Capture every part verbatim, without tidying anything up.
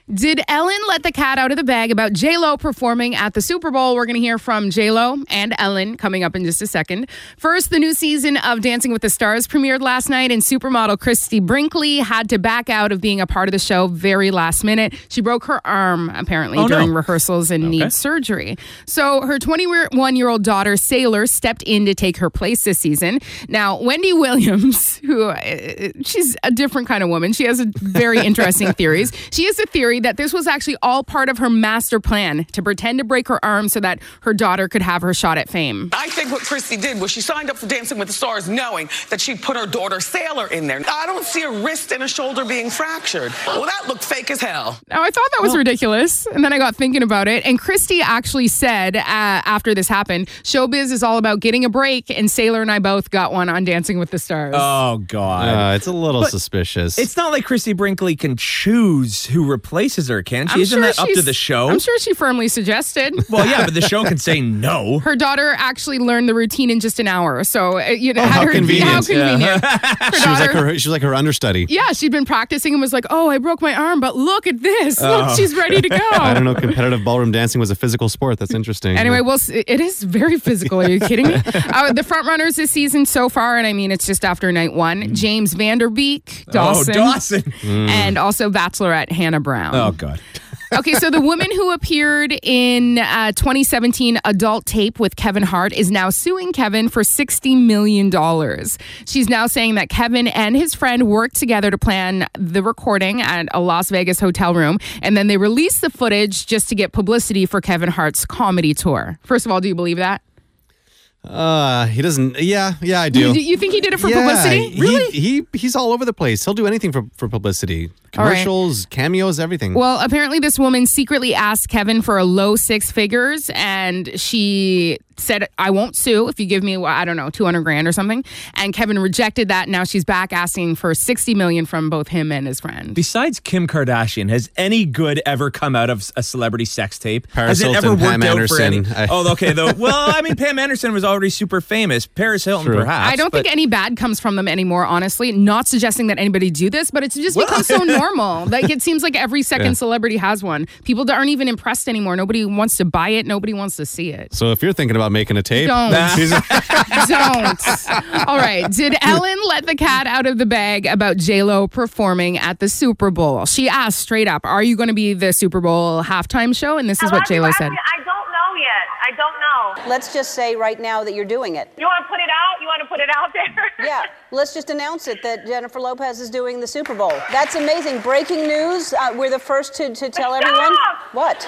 Did Ellen let the cat out of the bag about J-Lo performing at the Super Bowl? We're going to hear from J-Lo and Ellen coming up in just a second. First, the new season of Dancing with the Stars premiered last night, and supermodel Christy Brinkley had to back out of being a part of the show very last minute. She broke her arm, apparently, oh, during no. rehearsals and okay. needs surgery. So her twenty-one-year-old daughter, Sailor, stepped in to take her place this season. Now, Wendy Williams, who uh, she's a different kind of woman. She has a very interesting theories. She has a theory that this was actually all part of her master plan to pretend to break her arm so that her daughter could have her shot at fame. I think what Christy did was she signed up for Dancing with the Stars knowing that she'd put her daughter Sailor in there. I don't see a wrist and a shoulder being fractured. Well, that looked fake as hell. Now, I thought that was well, ridiculous, and then I got thinking about it, and Christy actually said uh, after this happened, showbiz is all about getting a break, and Sailor and I both got one on Dancing with the Stars. Oh, God. Uh, it's a little But suspicious. It's not like Christy Brinkley can choose who replaces her, can she? I'm Isn't sure that up to she's- the show? I'm sure she firmly suggested. Well, yeah, but the show can say no. Her daughter actually learned the routine in just an hour, so uh, you know, Oh, had how her, convenient. How convenient. Her she was like daughter- her. She was like her understudy. Yeah, she'd been practicing and was like, "Oh, I broke my arm, but look at this! Look, Oh. she's ready to go." I don't know. Competitive ballroom dancing was a physical sport. That's interesting. Anyway, well, it is very physical. Are you kidding me? Uh, the front runners this season so far, and I mean, it's just after night one: James Vanderbeek, Dawson, Oh, Dawson. and also Bachelorette Hannah Brown. Oh, God. Okay, so the woman who appeared in uh, twenty seventeen Adult Tape with Kevin Hart is now suing Kevin for sixty million dollars. She's now saying that Kevin and his friend worked together to plan the recording at a Las Vegas hotel room, and then they released the footage just to get publicity for Kevin Hart's comedy tour. First of all, do you believe that? Uh, he doesn't. Yeah, yeah, I do. You, you think he did it for yeah, publicity? he- Really? He, he's all over the place. He'll do anything for, for publicity. All right. Commercials, cameos, everything. Well, apparently this woman secretly asked Kevin for a low six figures, and she said, "I won't sue if you give me, I don't know, two hundred grand or something." And Kevin rejected that. Now she's back asking for sixty million from both him and his friend. Besides Kim Kardashian, has any good ever come out of a celebrity sex tape? Paris has it Hilton, ever worked Pam out Anderson. for any? I- Oh, okay. Though. Well, I mean, Pam Anderson was already super famous. Paris Hilton, True. perhaps. I don't but- think any bad comes from them anymore, honestly. Not suggesting that anybody do this, but it's just become so normal. Like, it seems like every second Yeah. celebrity has one. People aren't even impressed anymore. Nobody wants to buy it. Nobody wants to see it. so if you're thinking about making a tape, Don't. she's- Don't. All right. Did Ellen let the cat out of the bag about J-Lo performing at the Super Bowl? She asked straight up, "Are you going to be the Super Bowl halftime show?" And this is what J-Lo said. I don't know yet. I don't know. Let's just say right now that you're doing it. You want to put it out? You want to put it out there? Yeah, let's just announce it that Jennifer Lopez is doing the Super Bowl. That's amazing. Breaking news. Uh, we're the first to, to tell Stop! everyone. What?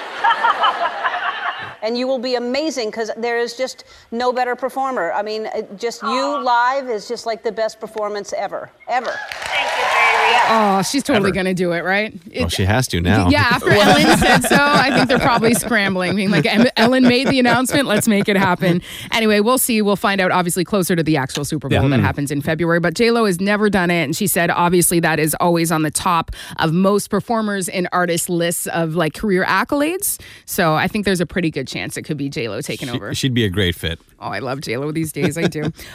And you will be amazing because there is just no better performer. I mean, it- just you live is just like the best performance ever. Ever. Thank you, baby. Oh, she's totally going to do it, right? well, It- she has to now. Yeah, after Ellen said so, I think they're probably scrambling, being like, "Em- Ellen made the announcement, let's make it happen." Anyway, we'll see. We'll find out, obviously, closer to the actual Super Bowl Yeah. that happens in February. But J-Lo has never done it, and she said, obviously, that is always on the top of most performers and artists' lists of, like, career accolades. So I think there's a pretty good chance it could be J-Lo taking over. She'd be a great fit. Oh, I love J-Lo these days. I do.